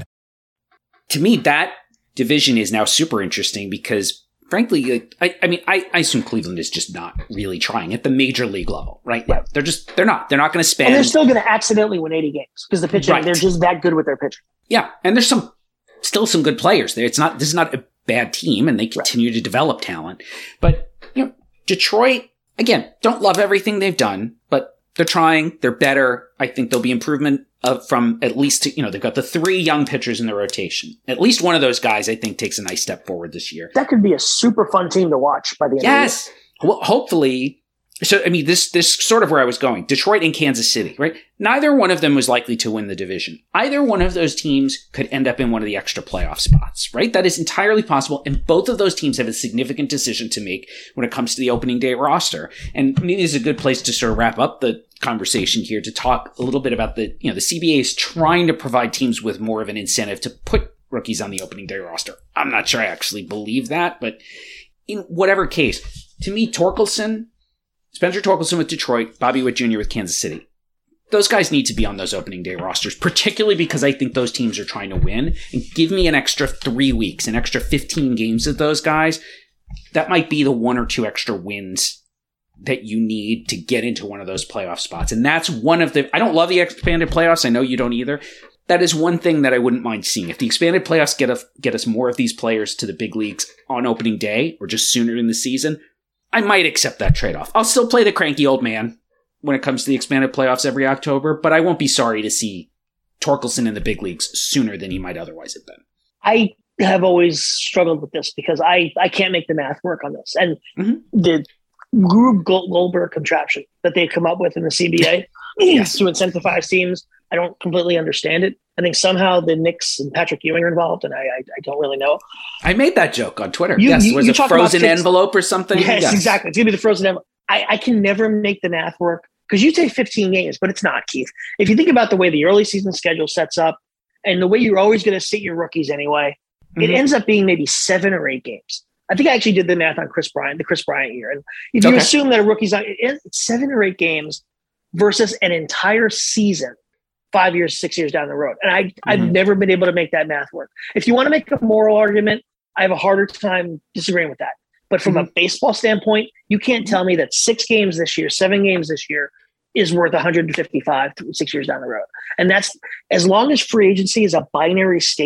Speaker 2: To me, that division is now super interesting because, frankly, I, I mean, I, I assume Cleveland is just not really trying at the major league level right now. They're just, they're not. They're not going to spend.
Speaker 3: And they're still going to accidentally win eighty games because the pitching, right. they're just that good with their pitching.
Speaker 2: Yeah. And there's some, still some good players there. It's not, this is not a bad team, and they continue right. to develop talent. But, you know, Detroit, again, don't love everything they've done, but they're trying. They're better. I think there'll be improvement uh, from at least, you know, they've got the three young pitchers in the rotation. At least one of those guys, I think, takes a nice step forward this year.
Speaker 3: That could be a super fun team to watch by the end
Speaker 2: yes.
Speaker 3: of the year.
Speaker 2: Well, hopefully. So, I mean, this this sort of where I was going. Detroit and Kansas City, right? Neither one of them was likely to win the division. Either one of those teams could end up in one of the extra playoff spots, right? That is entirely possible. And both of those teams have a significant decision to make when it comes to the opening day roster. And maybe this is a good place to sort of wrap up the conversation here to talk a little bit about the, you know, the C B A is trying to provide teams with more of an incentive to put rookies on the opening day roster. I'm not sure I actually believe that, but in whatever case, to me, Torkelson, Spencer Torkelson with Detroit, Bobby Witt Junior with Kansas City. Those guys need to be on those opening day rosters, particularly because I think those teams are trying to win. And give me an extra three weeks, an extra fifteen games of those guys. That might be the one or two extra wins that you need to get into one of those playoff spots. And that's one of the, I don't love the expanded playoffs. I know you don't either. That is one thing that I wouldn't mind seeing. If the expanded playoffs get, a, get us more of these players to the big leagues on opening day or just sooner in the season, I might accept that trade-off. I'll still play the cranky old man when it comes to the expanded playoffs every October, but I won't be sorry to see Torkelson in the big leagues sooner than he might otherwise have been.
Speaker 3: I have always struggled with this because I, I can't make the math work on this. And mm-hmm. the Rube Goldberg contraption that they come up with in the C B A yes. to incentivize teams, I don't completely understand it. I think somehow the Knicks and Patrick Ewing are involved, and I, I, I don't really know.
Speaker 2: I made that joke on Twitter.
Speaker 3: You,
Speaker 2: yes,
Speaker 3: you,
Speaker 2: was
Speaker 3: you
Speaker 2: it frozen envelope or something?
Speaker 3: Yes,
Speaker 2: yes,
Speaker 3: exactly. It's going to be the frozen envelope. I, I can never make the math work because you say fifteen games, but it's not, Keith. If you think about the way the early season schedule sets up and the way you're always going to sit your rookies anyway, mm-hmm. it ends up being maybe seven or eight games. I think I actually did the math on Chris Bryant, the Chris Bryant year. And if you okay. assume that a rookie's on it's seven or eight games versus an entire season, five years, six years down the road. And I, mm-hmm. I've never been able to make that math work. If you want to make a moral argument, I have a harder time disagreeing with that. But from mm-hmm. a baseball standpoint, you can't tell me that six games this year, seven games this year is worth one hundred fifty-five six years down the road. And that's as long as free agency is a binary state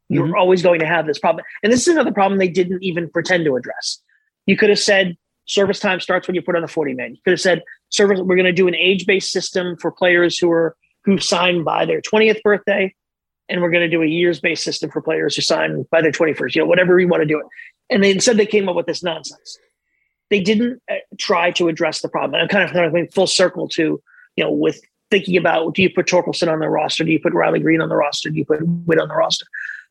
Speaker 3: You're
Speaker 2: Mm-hmm.
Speaker 3: always going to have this problem. And this is another problem they didn't even pretend to address. You could have said service time starts when you put on the forty man. You could have said service, we're going to do an age-based system for players who are who sign by their twentieth birthday, and we're going to do a years-based system for players who sign by their twenty-first, you know, whatever you want to do it. And they instead they came up with this nonsense. They didn't uh, try to address the problem. And I'm kind of, kind of going full circle to, you know, with thinking about, do you put Torkelson on the roster? Do you put Riley Green on the roster? Do you put Witt on the roster?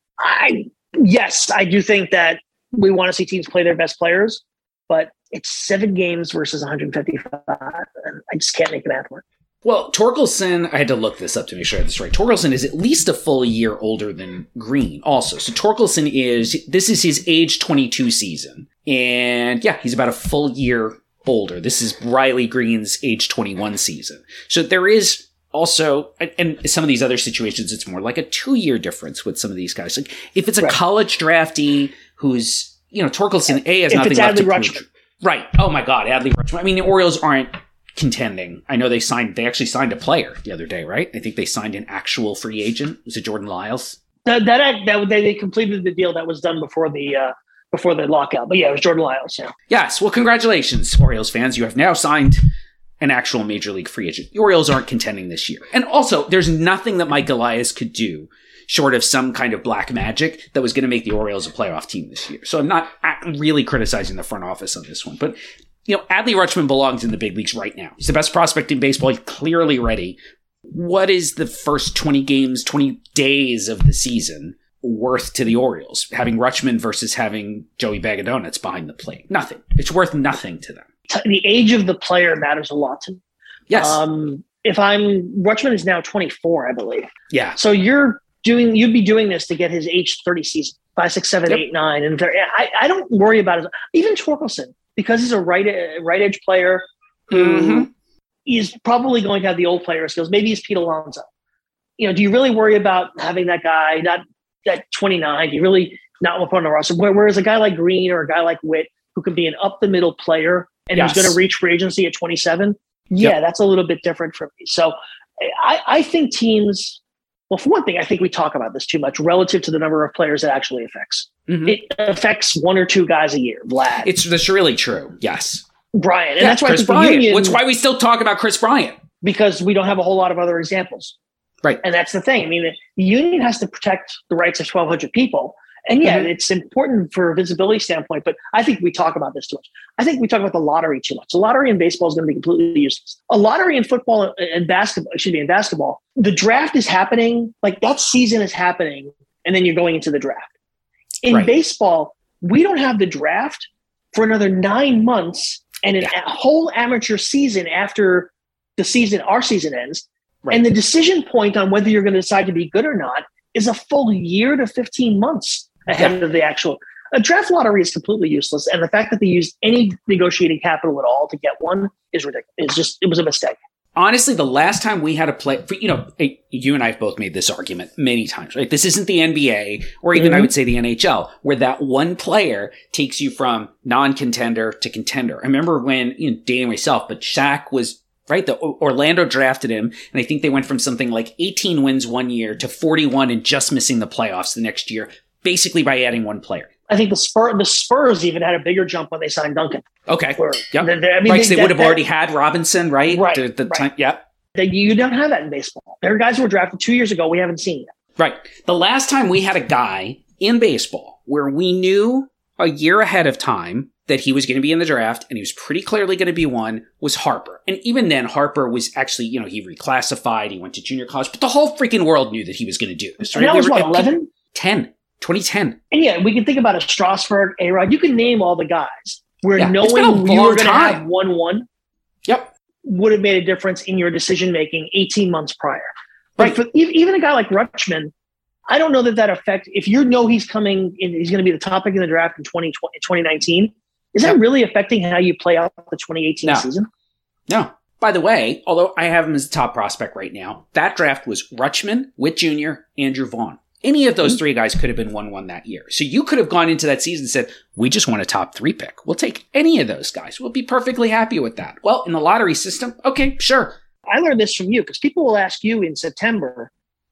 Speaker 3: I yes, I do think that we want to see teams play their best players, but it's seven games versus one hundred fifty-five, and I just can't make the math work.
Speaker 2: Well, Torkelson, I had to look this up to make sure I had this right. Torkelson is at least a full year older than Green also. So Torkelson is, this is his age twenty-two season. And yeah, he's about a full year older. This is Riley Green's age twenty-one season. So there is also, and some of these other situations, it's more like a two-year difference with some of these guys. Like if it's a right. college draftee who's, you know, Torkelson, A, has
Speaker 3: if
Speaker 2: nothing
Speaker 3: it's
Speaker 2: left
Speaker 3: Adley
Speaker 2: to
Speaker 3: Rutschman.
Speaker 2: prove. Right. Oh my God, Adley Rutschman. I mean, the Orioles aren't contending. I know they signed, they actually signed a player the other day, right? I think they signed an actual free agent. Was it Jordan Lyles?
Speaker 3: That, that, that they, they completed the deal that was done before the, uh, before the lockout. But yeah, it was Jordan Lyles. Yeah.
Speaker 2: Yes. Well, congratulations, Orioles fans. You have now signed an actual major league free agent. The Orioles aren't contending this year. And also, there's nothing that Mike Elias could do short of some kind of black magic that was going to make the Orioles a playoff team this year. So I'm not really criticizing the front office on this one. But, you know, Adley Rutschman belongs in the big leagues right now. He's the best prospect in baseball. He's clearly ready. What is the first twenty games, twenty days of the season worth to the Orioles? Having Rutschman versus having Joey Bag of Donuts behind the plate? Nothing. It's worth nothing to them.
Speaker 3: The age of the player matters a lot to me.
Speaker 2: Yes.
Speaker 3: Um, if I'm, Rutschman is now twenty-four, I believe.
Speaker 2: Yeah.
Speaker 3: So you're doing, you'd be doing this to get his age thirty season, five, six, seven,
Speaker 2: yep.
Speaker 3: eight, nine. And I, I don't worry about it. Even Torkelson, because he's a right, right edge player who
Speaker 2: mm-hmm.
Speaker 3: is probably going to have the old player skills. Maybe he's Pete Alonso. You know, do you really worry about having that guy, not that twenty-nine, do you really not want to put on the roster? Whereas a guy like Green or a guy like Witt, who could be an up the middle player, and yes. who's going to reach free agency at twenty-seven, yeah, yep. that's a little bit different for me. So I, I think teams, well, for one thing, I think we talk about this too much relative to the number of players it actually affects. Mm-hmm. It affects one or two guys a year. Vlad.
Speaker 2: It's that's really true. Yes.
Speaker 3: Bryant. And
Speaker 2: yeah,
Speaker 3: that's why
Speaker 2: Chris
Speaker 3: the
Speaker 2: Bryant.
Speaker 3: Union,
Speaker 2: That's why we still talk about Chris Bryant.
Speaker 3: Because we don't have a whole lot of other examples.
Speaker 2: Right.
Speaker 3: And that's the thing. I mean, the union has to protect the rights of twelve hundred people. And yeah, mm-hmm. it's important for a visibility standpoint, but I think we talk about this too much. I think we talk about the lottery too much. The lottery in baseball is going to be completely useless. A lottery in football and basketball, excuse me, in basketball, the draft is happening, like that season is happening, and then you're going into the draft. In right. baseball, we don't have the draft for another nine months and a whole amateur season after the season, our season ends. Right. And the decision point on whether you're going to decide to be good or not is a full year to fifteen months ahead yeah. of the actual. A draft lottery is completely useless. And the fact that they used any negotiating capital at all to get one is ridiculous. It's just, it was a mistake.
Speaker 2: Honestly, the last time we had a play, for, you know, you and I have both made this argument many times, right? This isn't the N B A or even mm-hmm. I would say the N H L, where that one player takes you from non-contender to contender. I remember when, you know, dating myself, but Shaq was, right, the Orlando drafted him, and I think they went from something like eighteen wins one year to forty-one and just missing the playoffs the next year, basically by adding one player.
Speaker 3: I think the Spurs, the Spurs even had a bigger jump when they signed Duncan.
Speaker 2: Okay.
Speaker 3: Where,
Speaker 2: yep.
Speaker 3: they, I mean,
Speaker 2: right,
Speaker 3: they,
Speaker 2: they
Speaker 3: that,
Speaker 2: would have
Speaker 3: that,
Speaker 2: already had Robinson, right?
Speaker 3: Right.
Speaker 2: The, the
Speaker 3: right.
Speaker 2: time, yep.
Speaker 3: They, you don't have that in baseball. There are guys who were drafted two years ago we haven't seen yet.
Speaker 2: Right. The last time we had a guy in baseball where we knew a year ahead of time that he was going to be in the draft, and he was pretty clearly going to be one, was Harper. And even then, Harper was actually, you know, he reclassified, he went to junior college, but the whole freaking world knew that he was going to do this.
Speaker 3: Right? And that was, what, eleven?
Speaker 2: ten. twenty ten.
Speaker 3: And yeah, we can think about a Strasburg, A-Rod. You can name all the guys where
Speaker 2: yeah,
Speaker 3: knowing you were going to have one one
Speaker 2: yep.
Speaker 3: would have made a difference in your decision-making eighteen months prior. But right. for even a guy like Rutschman, I don't know that that affect, if you know he's coming in, he's going to be the top pick in the draft in twenty twenty, twenty nineteen, is that really affecting how you play out the twenty eighteen
Speaker 2: no.
Speaker 3: season?
Speaker 2: No. By the way, although I have him as the top prospect right now, that draft was Rutschman, Witt Junior, Andrew Vaughn. Any of those mm-hmm. three guys could have been one one that year. So you could have gone into that season and said, we just want a top three pick. We'll take any of those guys. We'll be perfectly happy with that. Well, in the lottery system, okay, sure.
Speaker 3: I learned this from you because people will ask you in September,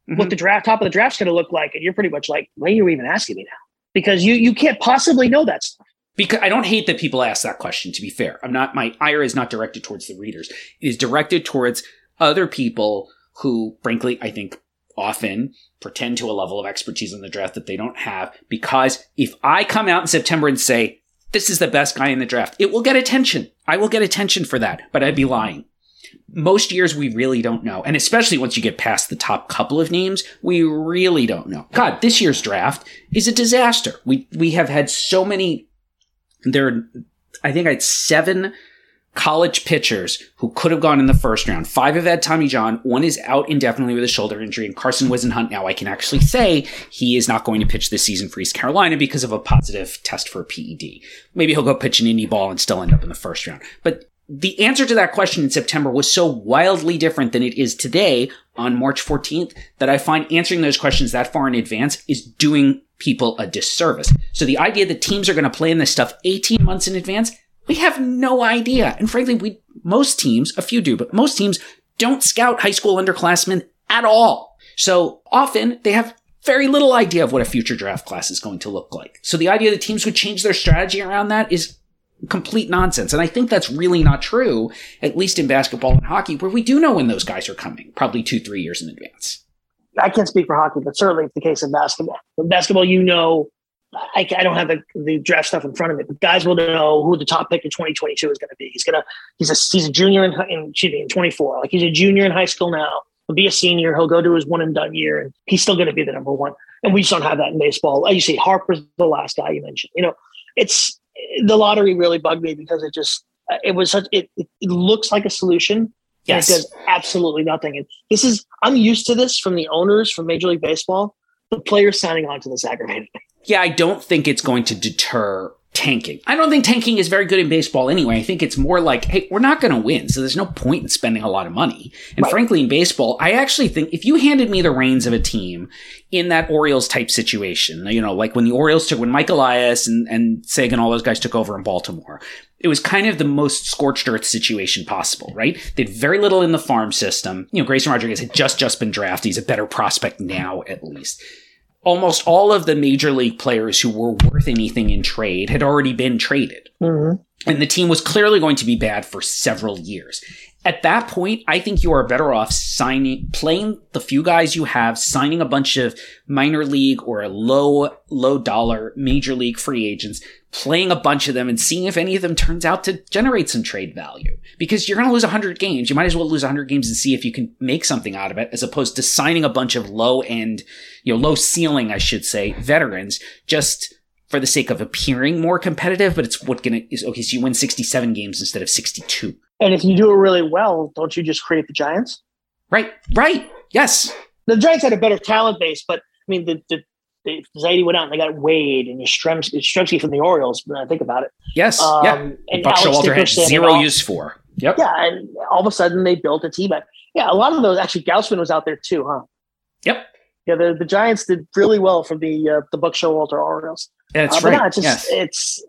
Speaker 3: mm-hmm. what the draft top of the draft's going to look like. And you're pretty much like, why are you even asking me now? Because you you can't possibly know that stuff.
Speaker 2: Because I don't hate that people ask that question, to be fair. I'm not, my ire is not directed towards the readers. It is directed towards other people who, frankly, I think often pretend to a level of expertise in the draft that they don't have. Because if I come out in September and say, this is the best guy in the draft, it will get attention. I will get attention for that, but I'd be lying. Most years we really don't know. And especially once you get past the top couple of names, we really don't know. God, this year's draft is a disaster. We, we have had so many. There are, I think I had seven college pitchers who could have gone in the first round. Five have had Tommy John. One is out indefinitely with a shoulder injury. And Carson Wisenhunt, now I can actually say he is not going to pitch this season for East Carolina because of a positive test for a P E D. Maybe he'll go pitch an indie ball and still end up in the first round. But the answer to that question in September was so wildly different than it is today on March fourteenth that I find answering those questions that far in advance is doing people a disservice. So the idea that teams are going to plan this stuff eighteen months in advance, we have no idea. And frankly, we most teams, a few do, but most teams don't scout high school underclassmen at all. So often they have very little idea of what a future draft class is going to look like. So the idea that teams would change their strategy around that is complete nonsense. And I think that's really not true, at least in basketball and hockey, where we do know when those guys are coming, probably two, three years in advance.
Speaker 3: I can't speak for hockey, but certainly it's the case in basketball. In basketball, you know, I, I don't have the, the draft stuff in front of me, but guys will know who the top pick in twenty twenty-two is going to be. He's gonna he's a he's a junior in, in excuse me in twenty-four. Like he's a junior in high school now. He'll be a senior. He'll go to his one and done year, and he's still going to be the number one. And we just don't have that in baseball. Like you see, Harper's the last guy you mentioned. You know, it's the lottery really bugged me because it just it was such it it, it looks like a solution.
Speaker 2: Yes.
Speaker 3: It does absolutely nothing. And this is, I'm used to this from the owners from Major League Baseball. The players signing on to this aggravated me.
Speaker 2: Yeah, I don't think it's going to deter tanking. I don't think tanking is very good in baseball anyway. I think it's more like, hey, we're not going to win, so there's no point in spending a lot of money. And right. frankly, in baseball, I actually think if you handed me the reins of a team in that Orioles type situation, you know, like when the Orioles took, when Mike Elias and, and Sagan, all those guys took over in Baltimore, it was kind of the most scorched earth situation possible, right? They had very little in the farm system. You know, Grayson Rodriguez had just, just been drafted. He's a better prospect now, at least. Almost all of the major league players who were worth anything in trade had already been traded. Mm-hmm. And the team was clearly going to be bad for several years. At that point, I think you are better off signing, playing the few guys you have, signing a bunch of minor league or low, low dollar major league free agents, playing a bunch of them and seeing if any of them turns out to generate some trade value. Because you're going to lose one hundred games. You might as well lose one hundred games and see if you can make something out of it, as opposed to signing a bunch of low end, you know, low ceiling, I should say, veterans just for the sake of appearing more competitive. But it's what going to is okay. So you win sixty-seven games instead of sixty-two.
Speaker 3: And if you do it really well, don't you just create the Giants?
Speaker 2: Right. Right. Yes.
Speaker 3: The Giants had a better talent base, but I mean, the, the, the Zaidi went out and they got Wade and Yastrzemski from the Orioles. When I think about it.
Speaker 2: Yes.
Speaker 3: Um,
Speaker 2: yeah.
Speaker 3: And
Speaker 2: Buck
Speaker 3: Alex
Speaker 2: Showalter had
Speaker 3: Dickerson
Speaker 2: zero use for. Yep.
Speaker 3: Yeah. And all of a sudden they built a team. But yeah, a lot of those, actually, Gausman was out there too, huh?
Speaker 2: Yep.
Speaker 3: Yeah. The, the Giants did really well for the, uh, the Buck Showalter Orioles.
Speaker 2: Yeah, that's
Speaker 3: uh,
Speaker 2: right.
Speaker 3: No, it's, just,
Speaker 2: yes.
Speaker 3: it's,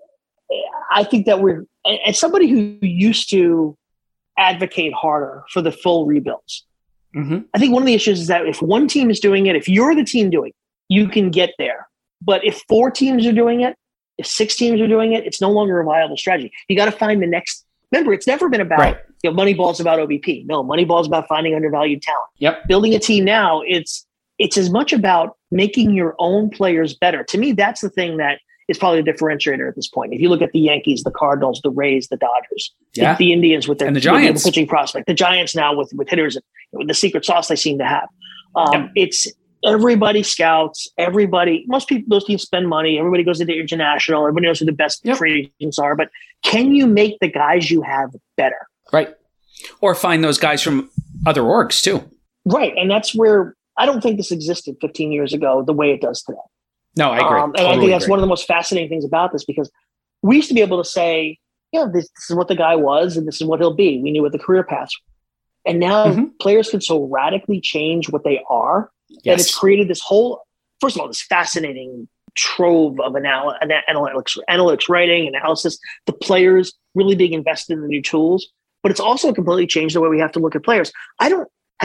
Speaker 3: I think that we're, as somebody who used to advocate harder for the full rebuilds. Mm-hmm. I think one of the issues is that if one team is doing it, if you're the team doing it, you can get there. But if four teams are doing it, if six teams are doing it, it's no longer a viable strategy. You got to find the next. Remember, it's never been about, right. you know, Moneyball's about O B P. No, Moneyball's about finding undervalued talent.
Speaker 2: Yep.
Speaker 3: Building a team now, it's it's as much about making your own players better. To me, that's the thing that is probably a differentiator at this point. If you look at the Yankees, the Cardinals, the Rays, the Dodgers,
Speaker 2: yeah.
Speaker 3: the, the Indians with their,
Speaker 2: and the Giants.
Speaker 3: With their pitching prospect, the Giants now with, with hitters, with the secret sauce they seem to have. Um, yep. It's everybody scouts, everybody, most people, those teams spend money. Everybody goes into international. Everybody knows who the best yep. free agents are. But can you make the guys you have better?
Speaker 2: Right. Or find those guys from other orgs too.
Speaker 3: Right. And that's where I don't think this existed fifteen years ago the way it does today.
Speaker 2: No, I agree.
Speaker 3: Um, and
Speaker 2: totally
Speaker 3: I think that's
Speaker 2: agree.
Speaker 3: one of the most fascinating things about this, because we used to be able to say, yeah, this, this is what the guy was and this is what he'll be. We knew what the career paths were. And now mm-hmm. players can so radically change what they are yes. that it's created this whole, first of all, this fascinating trove of anal- analytics, analytics writing, analysis, the players really being invested in the new tools. But it's also completely changed the way we have to look at players. I don't have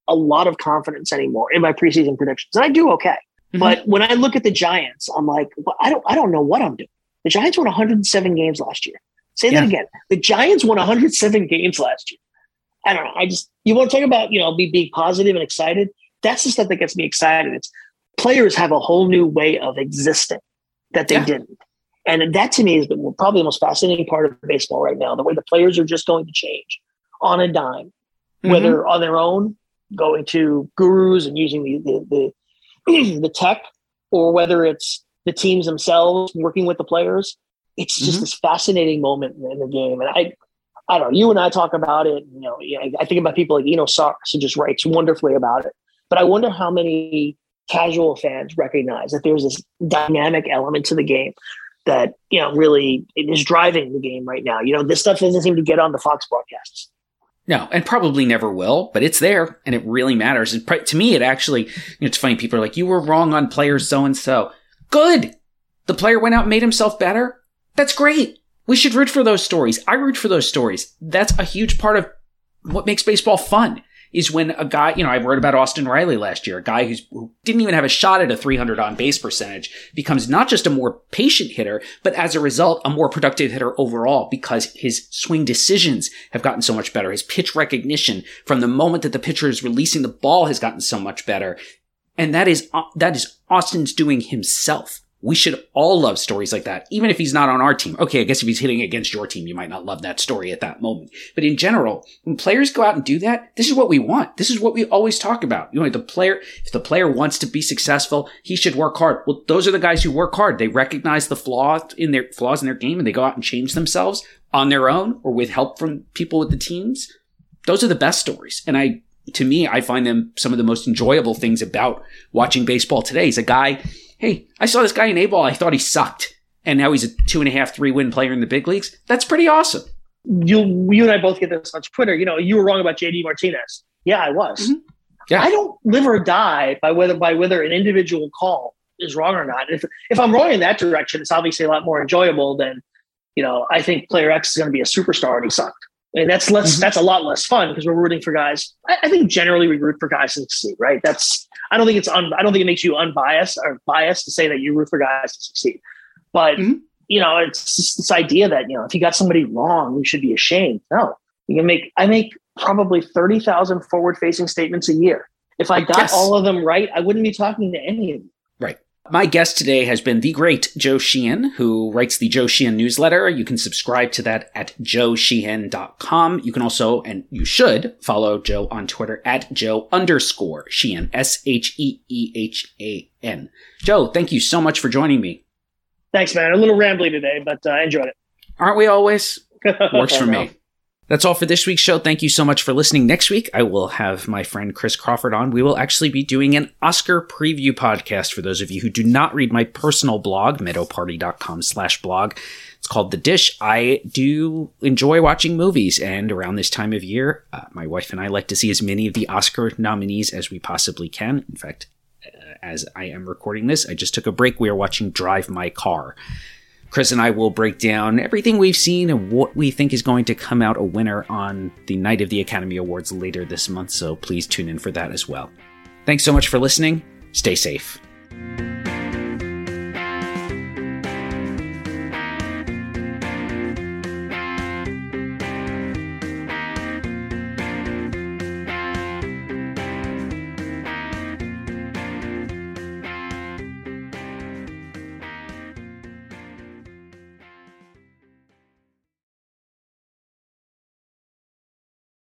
Speaker 3: a lot of confidence anymore in my preseason predictions. And I do okay. Mm-hmm. But when I look at the Giants, I'm like, well, I don't I don't know what I'm doing. The Giants won one hundred seven games last year. Say yeah. that again. The Giants won one hundred seven games last year. I don't know. I just, you want to talk about, you know, be being positive and excited? That's the stuff that gets me excited. It's players have a whole new way of existing that they yeah. didn't. And that to me is the, probably the most fascinating part of baseball right now, the way the players are just going to change on a dime, mm-hmm. whether on their own, going to gurus and using the, the, the, the tech, or whether it's the teams themselves working with the players. It's just mm-hmm. this fascinating moment in the game. And I, I don't know, you and I talk about it, you know, I think about people like Eno Sarris, who just writes wonderfully about it. But I wonder how many casual fans recognize that there's this dynamic element to the game that, you know, really is driving the game right now. You know, this stuff doesn't seem to get on the Fox broadcasts.
Speaker 2: No, and probably never will, but it's there and it really matters. And to me, it actually, you know, it's funny. People are like, you were wrong on player so-and-so. Good. The player went out and made himself better. That's great. We should root for those stories. I root for those stories. That's a huge part of what makes baseball fun, is when a guy, you know, I wrote about Austin Riley last year, a guy who's, who didn't even have a shot at a three hundred on base percentage, becomes not just a more patient hitter, but as a result, a more productive hitter overall, because his swing decisions have gotten so much better. His pitch recognition from the moment that the pitcher is releasing the ball has gotten so much better. And that is, that is Austin's doing himself. We should all love stories like that, even if he's not on our team. Okay, I guess if he's hitting against your team, you might not love that story at that moment. But in general, when players go out and do that, this is what we want. This is what we always talk about. You know, the player, if the player wants to be successful, he should work hard. Well, those are the guys who work hard. They recognize the flaws in their flaws in their game, and they go out and change themselves on their own or with help from people with the teams. Those are the best stories. And I, to me, I find them some of the most enjoyable things about watching baseball today. Is a guy, hey, I saw this guy in A-ball, I thought he sucked, and now he's a two and a half, three win player in the big leagues. That's pretty awesome.
Speaker 3: You, you and I both get this on Twitter. You know, you were wrong about J D Martinez. Yeah, I was. Mm-hmm. Yeah. I don't live or die by whether by whether an individual call is wrong or not. If if I'm wrong in that direction, it's obviously a lot more enjoyable than, you know, I think player X is going to be a superstar and he sucked. And that's less. Mm-hmm. That's a lot less fun because we're rooting for guys. I, I think generally we root for guys to succeed, right? That's. I don't think it's. Un, I don't think it makes you unbiased or biased to say that you root for guys to succeed. But mm-hmm. you know, it's just this idea that, you know, if you got somebody wrong, you should be ashamed. No, you can make. I make probably thirty thousand forward-facing statements a year. If I got yes. all of them right, I wouldn't be talking to any of you.
Speaker 2: Right. My guest today has been the great Joe Sheehan, who writes the Joe Sheehan newsletter. You can subscribe to that at joe sheehan dot com. You can also, and you should, follow Joe on Twitter at Joe underscore Sheehan, S H E E H A N. Joe, thank you so much for joining me.
Speaker 3: Thanks, man. A little rambly today, but uh, I enjoyed it.
Speaker 2: Aren't we always? Works for me. That's all for this week's show. Thank you so much for listening. Next week, I will have my friend Chris Crawford on. We will actually be doing an Oscar preview podcast for those of you who do not read my personal blog, meadowparty.com slash blog. It's called The Dish. I do enjoy watching movies, and around this time of year, uh, my wife and I like to see as many of the Oscar nominees as we possibly can. In fact, uh, as I am recording this, I just took a break. We are watching Drive My Car. Chris and I will break down everything we've seen and what we think is going to come out a winner on the night of the Academy Awards later this month, so please tune in for that as well. Thanks so much for listening. Stay safe.